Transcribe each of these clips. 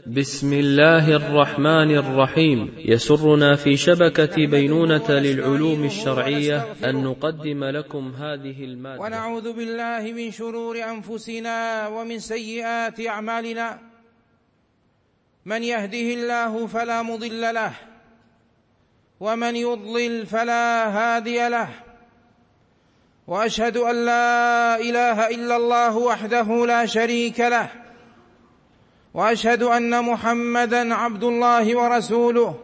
بسم الله الرحمن الرحيم. يسرنا في شبكة بينونة للعلوم الشرعية أن نقدم لكم هذه المادة. ونعوذ بالله من شرور أنفسنا ومن سيئات أعمالنا، من يهده الله فلا مضل له، ومن يضلل فلا هادي له، وأشهد أن لا إله إلا الله وحده لا شريك له، وأشهد أن محمدًا عبد الله ورسوله.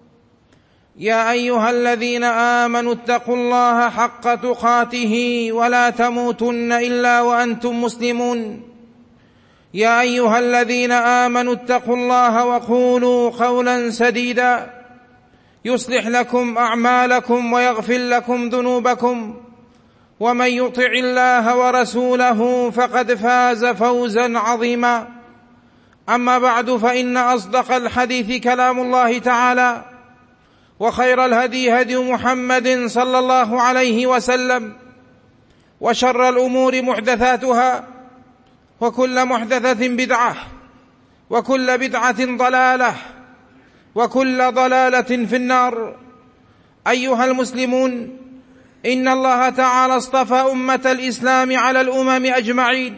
يا أيها الذين آمنوا اتقوا الله حق تقاته ولا تموتن إلا وأنتم مسلمون. يا أيها الذين آمنوا اتقوا الله وقولوا قولا سديدا يصلح لكم أعمالكم ويغفر لكم ذنوبكم، ومن يطع الله ورسوله فقد فاز فوزا عظيما. أما بعد، فإن أصدق الحديث كلام الله تعالى، وخير الهدي هدي محمد صلى الله عليه وسلم، وشر الأمور محدثاتها، وكل محدثة بدعة، وكل بدعة ضلالة، وكل ضلالة في النار. أيها المسلمون، إن الله تعالى اصطفى أمة الإسلام على الأمم أجمعين،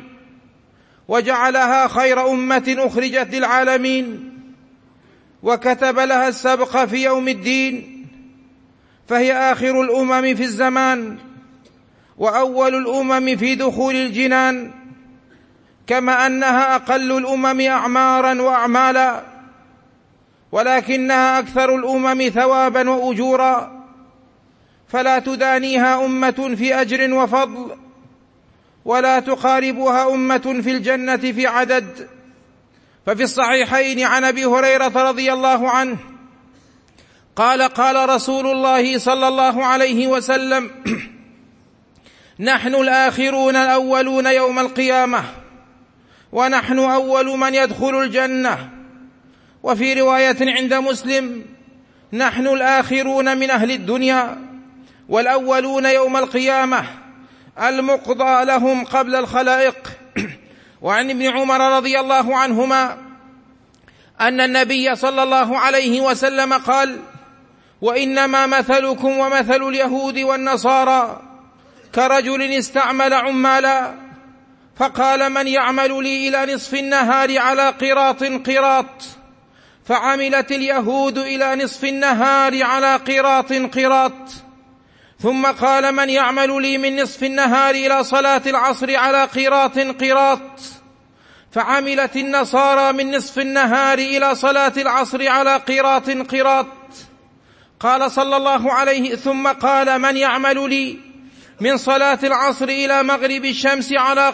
وجعلها خير أمة أخرجت للعالمين، وكتب لها السبق في يوم الدين، فهي آخر الأمم في الزمان، وأول الأمم في دخول الجنان، كما أنها أقل الأمم أعمارا وأعمالا، ولكنها أكثر الأمم ثوابا وأجورا، فلا تدانيها أمة في أجر وفضل، ولا تقاربها أمة في الجنة في عدد. ففي الصحيحين عن أبي هريرة رضي الله عنه قال: قال رسول الله صلى الله عليه وسلم: نحن الآخرون الأولون يوم القيامة، ونحن أول من يدخل الجنة. وفي رواية عند مسلم: نحن الآخرون من أهل الدنيا، والأولون يوم القيامة، المقضى لهم قبل الخلائق. وعن ابن عمر رضي الله عنهما أن النبي صلى الله عليه وسلم قال: وإنما مثلكم ومثل اليهود والنصارى كرجل استعمل عمالا، فقال: من يعمل لي إلى نصف النهار على قراط، فعملت اليهود إلى نصف النهار على قراط. ثم قال: من يعمل لي من نصف النهار إلى صلاة العصر على قراط، فعملت النصارى من نصف النهار إلى صلاة العصر على قراط. قال صلى الله عليه: ثم قال: من يعمل لي من صلاة العصر إلى مغرب الشمس على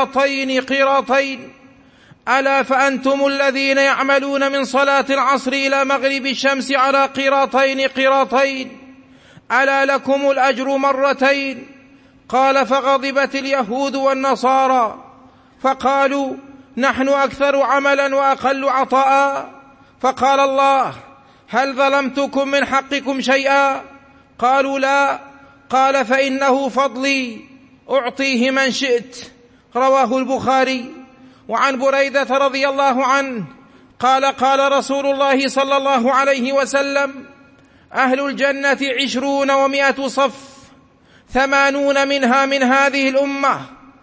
قراطين، ألا فأنتم الذين يعملون من صلاة العصر إلى مغرب الشمس على قراطين، ألا لكم الأجر مرتين. قال: فغضبت اليهود والنصارى، فقالوا: نحن أكثر عملا وأقل عطاء. فقال الله: هل ظلمتكم من حقكم شيئا؟ قالوا: لا. قال: فإنه فضلي أعطيه من شئت. رواه البخاري. وعن بريدة رضي الله عنه قال: قال رسول الله صلى الله عليه وسلم: أهل الجنة 20 و100 صف، 80 منها من هذه الأمة،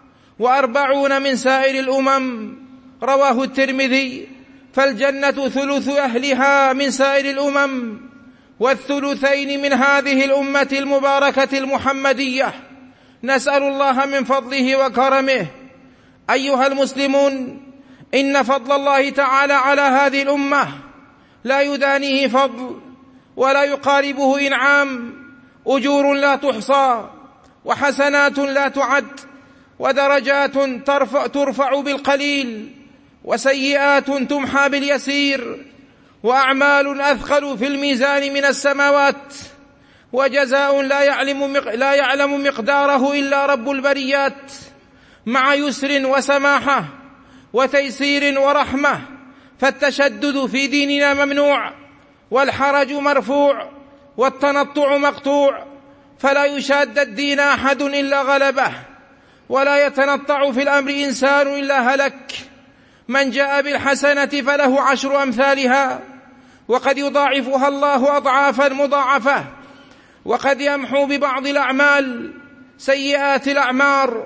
40 من سائر الأمم. رواه الترمذي. فالجنة ثلث أهلها من سائر الأمم، والثلثين من هذه الأمة المباركة المحمدية. نسأل الله من فضله وكرمه. أيها المسلمون، إن فضل الله تعالى على هذه الأمة لا يدانيه فضل، ولا يقاربه إنعام. أجور لا تحصى، وحسنات لا تعد، ودرجات ترفع بالقليل، وسيئات تمحى باليسير، وأعمال أثقل في الميزان من السماوات، وجزاء لا يعلم مقداره إلا رب البريات، مع يسر وسماحة وتيسير ورحمة. فالتشدد في ديننا ممنوع، والحرج مرفوع، والتنطع مقطوع، فلا يشاد الدين أحد إلا غلبه، ولا يتنطع في الأمر إنسان إلا هلك. من جاء بالحسنة فله 10 أمثالها، وقد يضاعفها الله أضعافا مضاعفة، وقد يمحو ببعض الأعمال سيئات الأعمار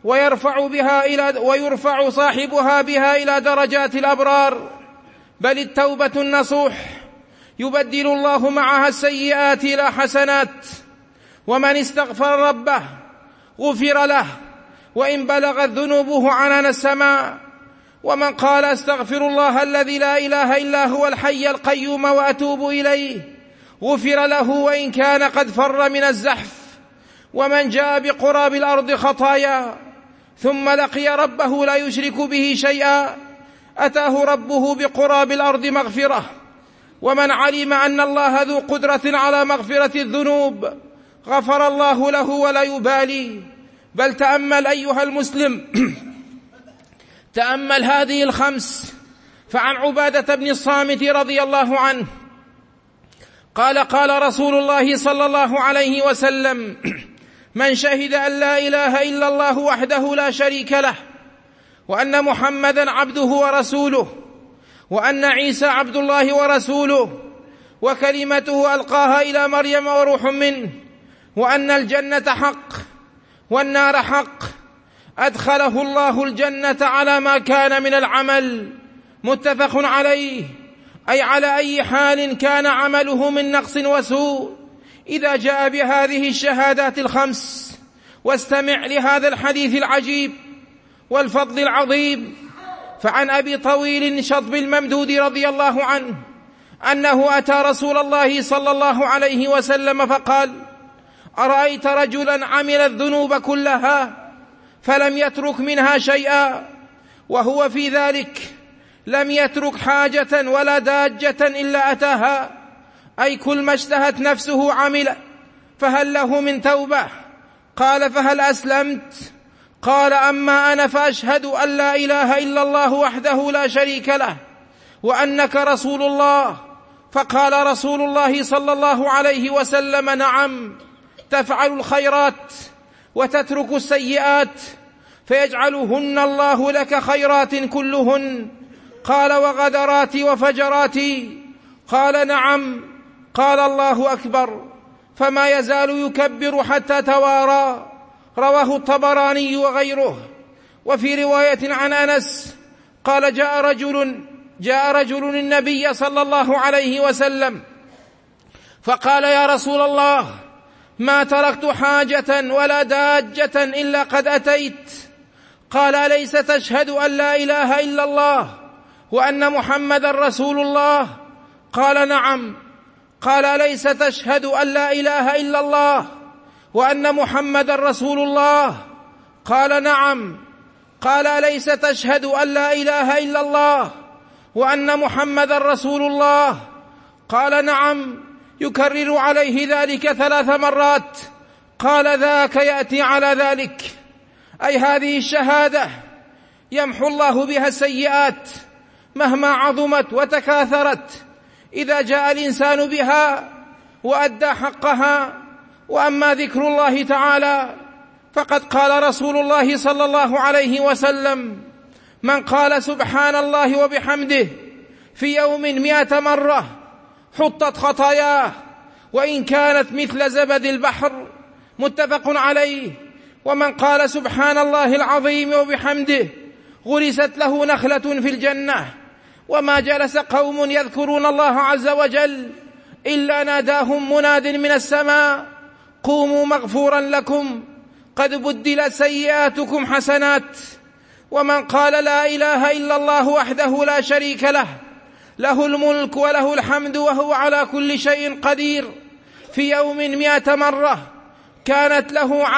ويرفع صاحبها بها إلى درجات الأبرار. بل التوبة النصوح يبدل الله معها السيئات إلى حسنات، ومن استغفر ربه غفر له وإن بلغت ذنوبه عنان السماء، ومن قال استغفر الله الذي لا إله إلا هو الحي القيوم وأتوب إليه غفر له وإن كان قد فر من الزحف. ومن جاء بقراب الأرض خطايا ثم لقي ربه لا يشرك به شيئا أتاه ربه بقراب الأرض مغفرة. ومن علم أن الله ذو قدرة على مغفرة الذنوب غفر الله له ولا يبالي. بل تأمل أيها المسلم، تأمل هذه الخمس. فعن عبادة بن الصامت رضي الله عنه قال قال رسول الله صلى الله عليه وسلم: من شهد أن لا إله إلا الله وحده لا شريك له، وأن محمدا عبده ورسوله، وأن عيسى عبد الله ورسوله، وكلمته ألقاها إلى مريم وروح منه، وأن الجنة حق والنار حق، أدخله الله الجنة على ما كان من العمل. متفق عليه، أي على أي حال كان عمله من نقص وسوء. إذا جاء بهذه الشهادات الخمس واستمع لهذا الحديث العجيب والفضل العظيم. فعن أبي طويل شطب الممدود رضي الله عنه أنه أتى رسول الله صلى الله عليه وسلم فقال: أرأيت رجلا عمل الذنوب كلها فلم يترك منها شيئا، وهو في ذلك لم يترك حاجة ولا داجة إلا أتاها، أي كل ما اشتهت نفسه عمل، فهل له من توبة؟ قال: فهل أسلمت؟ قال: أما أنا فأشهد أن لا إله إلا الله وحده لا شريك له وأنك رسول الله. فقال رسول الله صلى الله عليه وسلم: نعم، تفعل الخيرات وتترك السيئات فيجعلهن الله لك خيرات كلهن. قال: وغدراتي وفجراتي؟ قال: نعم. قال: الله أكبر. فما يزال يكبر حتى توارى. رواه الطبراني وغيره. وفي رواية عن أنس قال: جاء رجل النبي صلى الله عليه وسلم فقال: يا رسول الله، ما تركت حاجة ولا داجة إلا قد أتيت. قال: أليس تشهد أن لا إله إلا الله وأن محمدا رسول الله؟ قال: نعم. قال: أليس تشهد أن لا إله إلا الله وأن محمدا رسول الله؟ قال: نعم. قال: أليس تشهد أن لا إله إلا الله وأن محمدا رسول الله؟ قال: نعم. يكرر عليه ذلك 3 مرات. قال: ذاك يأتي على ذلك، أي هذه الشهادة يمحو الله بها السيئات مهما عظمت وتكاثرت إذا جاء الإنسان بها وأدى حقها. وأما ذكر الله تعالى فقد قال رسول الله صلى الله عليه وسلم: من قال سبحان الله وبحمده في يوم 100 مرة حطت خطاياه وإن كانت مثل زبد البحر. متفق عليه. ومن قال سبحان الله العظيم وبحمده غرست له نخلة في الجنة. وما جلس قوم يذكرون الله عز وجل إلا ناداهم مناد من السماء: قوموا مغفورا لكم قد بدلت سيئاتكم حسنات. ومن قال لا إله إلا الله وحده لا شريك له، له الملك وله الحمد وهو على كل شيء قدير، في يوم 100 مرة كانت له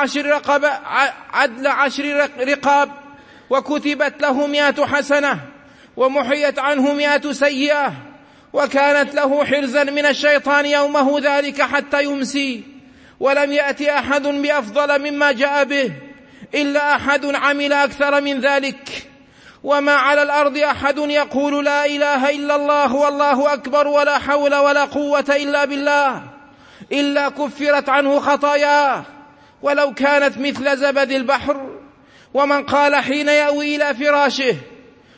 عدل 10 رقاب، وكتبت له 100 حسنة، ومحيت عنه 100 سيئة، وكانت له حرزا من الشيطان يومه ذلك حتى يمسي. ولم يأتي أحد بأفضل مما جاء به إلا أحد عمل أكثر من ذلك. وما على الأرض أحد يقول لا إله إلا الله والله أكبر ولا حول ولا قوة إلا بالله إلا كفرت عنه خطاياه ولو كانت مثل زبد البحر. ومن قال حين يأوي إلى فراشه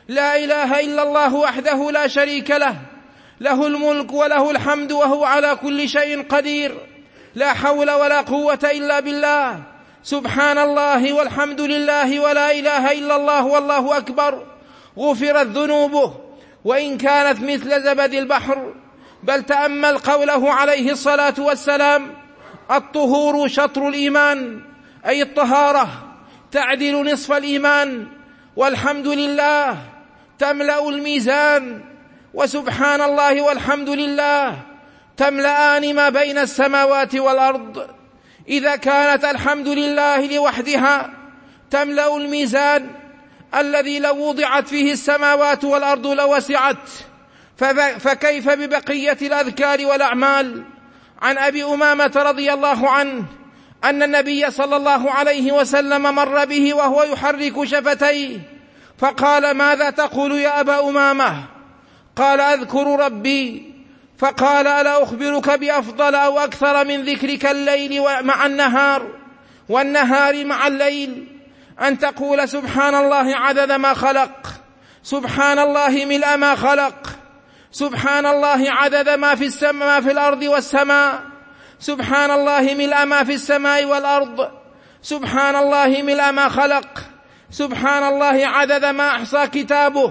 لا إله إلا الله وحده لا شريك له، له الملك وله الحمد وهو على كل شيء قدير، لا حول ولا قوة إلا بالله، سبحان الله والحمد لله ولا إله إلا الله والله أكبر، غفرت ذنوبه وإن كانت مثل زبد البحر. بل تأمل قوله عليه الصلاة والسلام: الطهور شطر الإيمان، أي الطهارة تعدل نصف الإيمان، والحمد لله تملأ الميزان، وسبحان الله والحمد لله تملأان ما بين السماوات والأرض. إذا كانت الحمد لله لوحدها تملأ الميزان الذي لو وضعت فيه السماوات والأرض لوسعت، فكيف ببقية الأذكار والأعمال؟ عن أبي أمامة رضي الله عنه أن النبي صلى الله عليه وسلم مر به وهو يحرك شفتيه، فقال: ماذا تقول يا أبا أمامة؟ قال: أذكر ربي. فقال: ألا أخبرك بأفضل أو أكثر من ذكرك الليل مع النهار والنهار مع الليل؟ أن تقول سبحان الله عدد ما خلق، سبحان الله ملء ما خلق، سبحان الله عدد ما في السماء في الأرض والسماء، سبحان الله ملء ما في السماء والأرض، سبحان الله ملء ما خلق، سبحان الله عدد ما أحصى كتابه،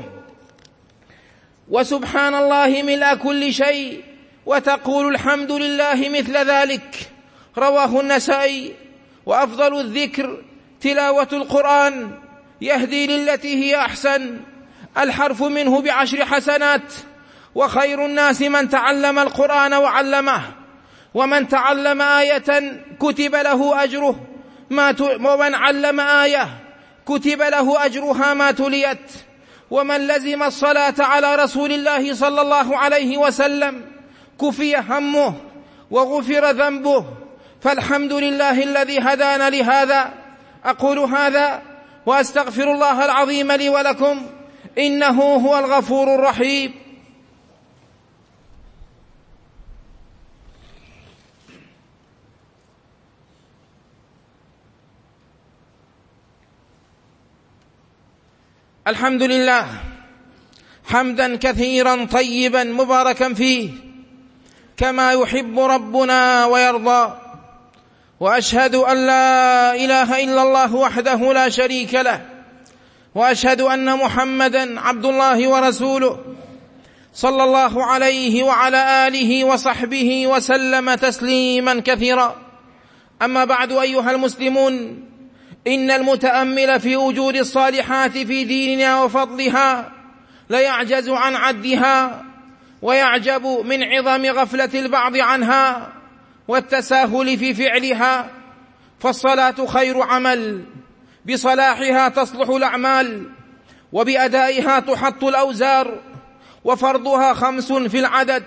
وسبحان الله ملء كل شيء، وتقول الحمد لله مثل ذلك. رواه النسائي. وأفضل الذكر تلاوة القرآن، يهدي للتي هي أحسن، الحرف منه ب10 حسنات. وخير الناس من تعلم القرآن وعلمه، ومن تعلم آية كتب له أجره ومن علم آية كتب له أجرها ما تليت. ومن لزم الصلاة على رسول الله صلى الله عليه وسلم كفي همه وغفر ذنبه. فالحمد لله الذي هدانا لهذا. أقول هذا وأستغفر الله العظيم لي ولكم، إنه هو الغفور الرحيم. الحمد لله حمدا كثيرا طيبا مباركا فيه كما يحب ربنا ويرضى. وأشهد أن لا إله إلا الله وحده لا شريك له، وأشهد أن محمدا عبد الله ورسوله صلى الله عليه وعلى آله وصحبه وسلم تسليما كثيرا. أما بعد، أيها المسلمون، إن المتأمل في وجود الصالحات في ديننا وفضلها ليعجز عن عدها، ويعجب من عظم غفلة البعض عنها والتساهل في فعلها. فالصلاة خير عمل، بصلاحها تصلح الأعمال، وبأدائها تحط الأوزار، وفرضها 5 في العدد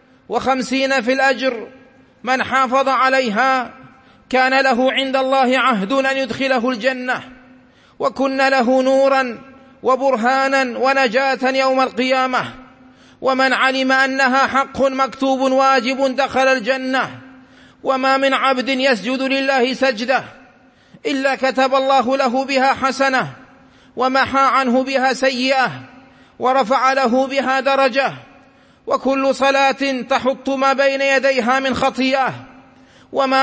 و50 في الأجر. من حافظ عليها كان له عند الله عهد أن يدخله الجنة، وكن له نورا وبرهانا ونجاة يوم القيامة. ومن علم أنها حق مكتوب واجب دخل الجنة. وما من عبد يسجد لله سجدة إلا كتب الله له بها حسنة، ومحى عنه بها سيئة، ورفع له بها درجة. وكل صلاة تحط ما بين يديها من خطيئة. وما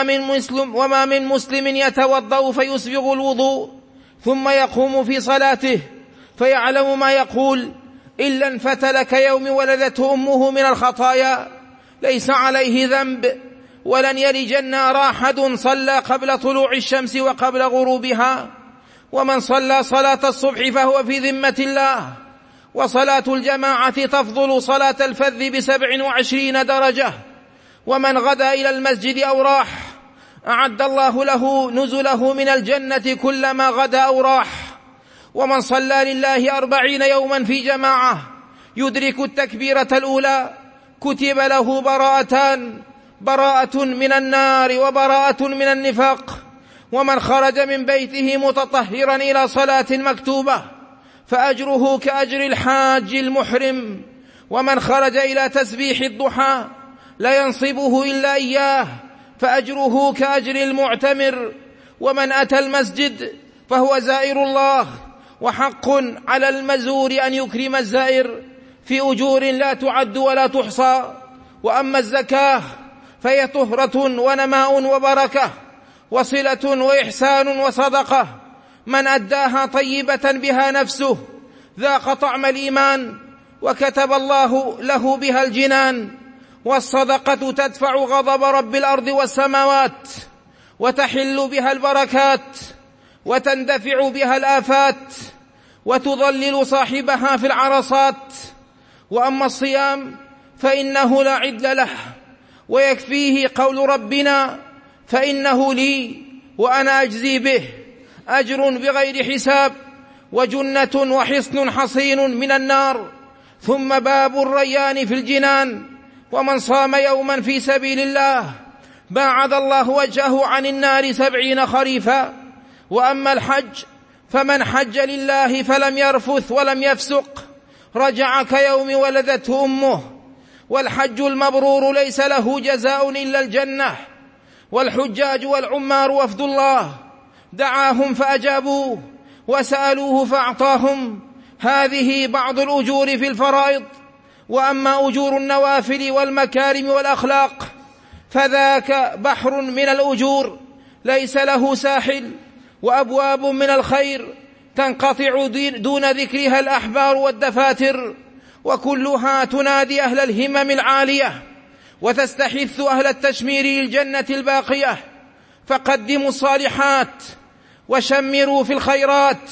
من مسلم يتوضأ فيسبغ الوضوء ثم يقوم في صلاته فيعلم ما يقول إلا انفتل كيوم ولدته أمه من الخطايا، ليس عليه ذنب، ولن يلج النار أحد صلى قبل طلوع الشمس وقبل غروبها. ومن صلى صلاة الصبح فهو في ذمة الله. وصلاة الجماعة تفضل صلاة الفذ ب27 درجة. ومن غدا إلى المسجد أو راح أعد الله له نزله من الجنة كلما غدا أو راح. ومن صلى لله 40 يوما في جماعة يدرك التكبيرة الأولى كتب له براءتان، براءة من النار وبراءة من النفاق. ومن خرج من بيته متطهرا إلى صلاة مكتوبة فأجره كأجر الحاج المحرم. ومن خرج إلى تسبيح الضحى لا ينصبه إلا إياه فأجره كأجر المعتمر. ومن أتى المسجد فهو زائر الله، وحق على المزور أن يكرم الزائر في أجور لا تعد ولا تحصى. وأما الزكاة فهي طهرة ونماء وبركة وصلة وإحسان وصدقة، من أداها طيبة بها نفسه ذاق طعم الإيمان وكتب الله له بها الجنان. والصدقة تدفع غضب رب الأرض والسماوات، وتحل بها البركات، وتندفع بها الآفات، وتضلل صاحبها في العرصات. وأما الصيام فإنه لا عدل له، ويكفيه قول ربنا: فإنه لي وأنا أجزي به، أجر بغير حساب، وجنة وحصن حصين من النار، ثم باب الريان في الجنان. ومن صام يوما في سبيل الله باعد الله وجهه عن النار 70 خريفا. وأما الحج فمن حج لله فلم يرفث ولم يفسق رجع كيوم ولدته أمه. والحج المبرور ليس له جزاء إلا الجنة. والحجاج والعمار وفد الله دعاهم فأجابوه وسألوه فأعطاهم. هذه بعض الأجور في الفرائض. وأما أجور النوافل والمكارم والأخلاق فذاك بحر من الأجور ليس له ساحل، وأبواب من الخير تنقطع دون ذكرها الأحبار والدفاتر، وكلها تنادي أهل الهمم العالية وتستحث أهل التشمير للجنة الباقية. فقدموا الصالحات وشمروا في الخيرات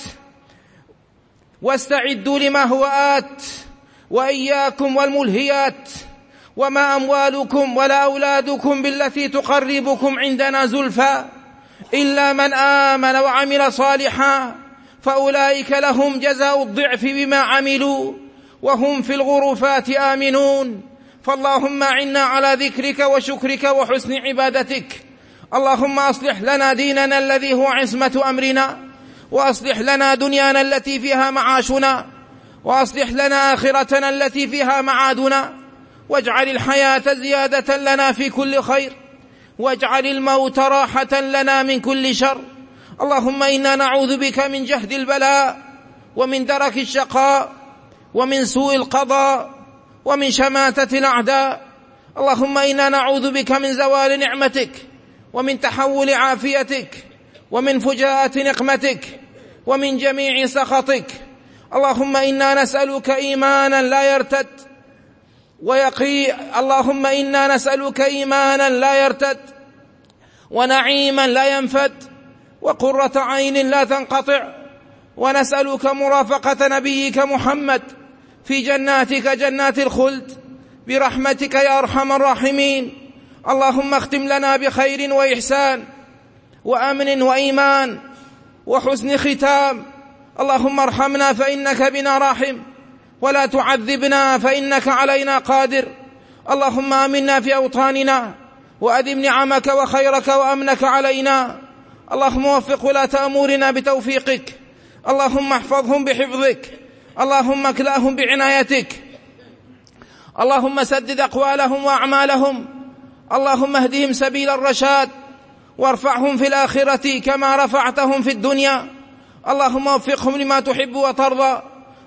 واستعدوا لما هو آت، وإياكم والملهيات. وما أموالكم ولا أولادكم بالتي تقربكم عندنا زلفى إلا من آمن وعمل صالحا فأولئك لهم جزاء الضعف بما عملوا وهم في الغرفات آمنون. فاللهم أعنا على ذكرك وشكرك وحسن عبادتك. اللهم أصلح لنا ديننا الذي هو عصمة أمرنا، وأصلح لنا دنيانا التي فيها معاشنا، وأصلح لنا آخرتنا التي فيها معادنا، واجعل الحياة زيادة لنا في كل خير، واجعل الموت راحة لنا من كل شر. اللهم إنا نعوذ بك من جهد البلاء، ومن درك الشقاء، ومن سوء القضاء، ومن شماتة الأعداء. اللهم إنا نعوذ بك من زوال نعمتك، ومن تحول عافيتك، ومن فجاءة نقمتك، ومن جميع سخطك. اللهم إنا نسألك إيمانا لا يرتد اللهم إنا نسألك إيمانا لا يرتد، ونعيما لا ينفد، وقرة عين لا تنقطع. ونسألك مرافقة نبيك محمد في جناتك جنات الخلد برحمتك يا أرحم الراحمين. اللهم اختم لنا بخير وإحسان وأمن وإيمان وحسن ختام. اللهم ارحمنا فإنك بنا راحم، ولا تعذبنا فإنك علينا قادر. اللهم آمنا في أوطاننا، وأدم نعمك وخيرك وأمنك علينا. اللهم وفق ولاة أمورنا بتوفيقك. اللهم احفظهم بحفظك. اللهم اكلأهم بعنايتك. اللهم سدد أقوالهم وأعمالهم. اللهم اهدهم سبيل الرشاد، وارفعهم في الآخرة كما رفعتهم في الدنيا. اللهم وفقهم لما تحب وترضى.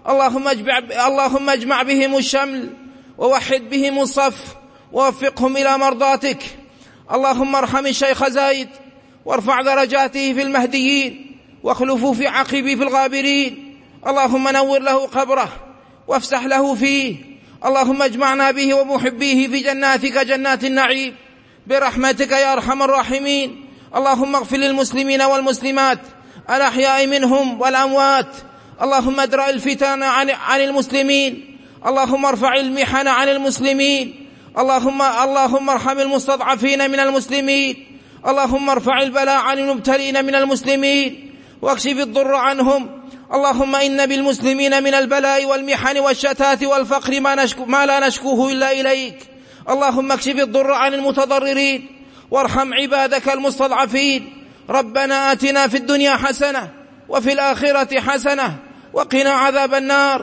اللهم اجمع بهم الشمل، ووحد بهم الصف، ووفقهم إلى مرضاتك. اللهم ارحم الشيخ زايد، وارفع درجاته في المهديين، واخلفه في عقبه في الغابرين. اللهم نور له قبره وافسح له فيه. اللهم اجمعنا به ومحبيه في جناتك جنات النعيم برحمتك يا أرحم الراحمين. اللهم اغفر للمسلمين والمسلمات الأحياء منهم والأموات. اللهم ادرأ الفتن عن المسلمين. اللهم ارفع المحن عن المسلمين. اللهم ارحم المستضعفين من المسلمين. اللهم ارفع البلاء عن المبتلين من المسلمين، واكشف الضر عنهم. اللهم إن بالمسلمين من البلاء والمحن والشتات والفقر ما لا نشكوه إلا إليك. اللهم اكشف الضر عن المتضررين، وارحم عبادك المستضعفين. ربنا آتنا في الدنيا حسنة، وفي الآخرة حسنة، وقنا عذاب النار.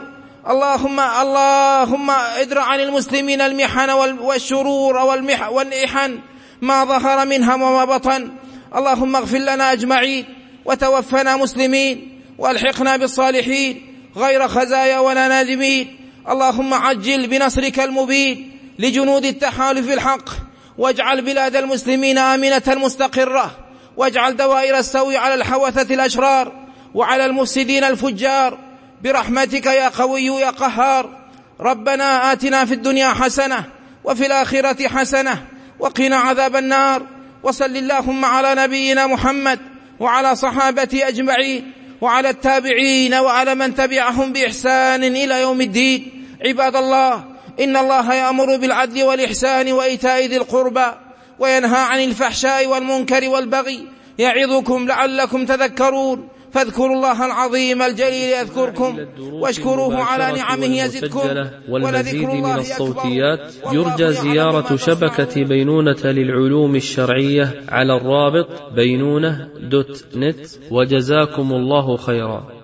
اللهم ادرع عن المسلمين المحن والشرور والإحن ما ظهر منها وما بطن. اللهم اغفر لنا أجمعين، وتوفنا مسلمين، والحقنا بالصالحين غير خزايا ولا نادمين. اللهم عجل بنصرك المبين لجنود التحالف الحق، واجعل بلاد المسلمين آمنة مستقرة، واجعل دوائر السوء على الحوثة الأشرار وعلى المفسدين الفجار برحمتك يا قوي يا قهار. ربنا آتنا في الدنيا حسنة وفي الآخرة حسنة وقنا عذاب النار. وصل اللهم على نبينا محمد وعلى صحابته أجمعين وعلى التابعين وعلى من تبعهم بإحسان إلى يوم الدين. عباد الله، إن الله يأمر بالعدل والإحسان وإيتاء ذي القربى وينهى عن الفحشاء والمنكر والبغي، يعظكم لعلكم تذكرون. فاذكروا الله العظيم الجليل يذكركم، واشكروه على نعمه يزدكم، والمزيد من الصوتيات يرجى زيارة شبكة بينونة للعلوم الشرعية على الرابط بينونة.net. وجزاكم الله خيرا.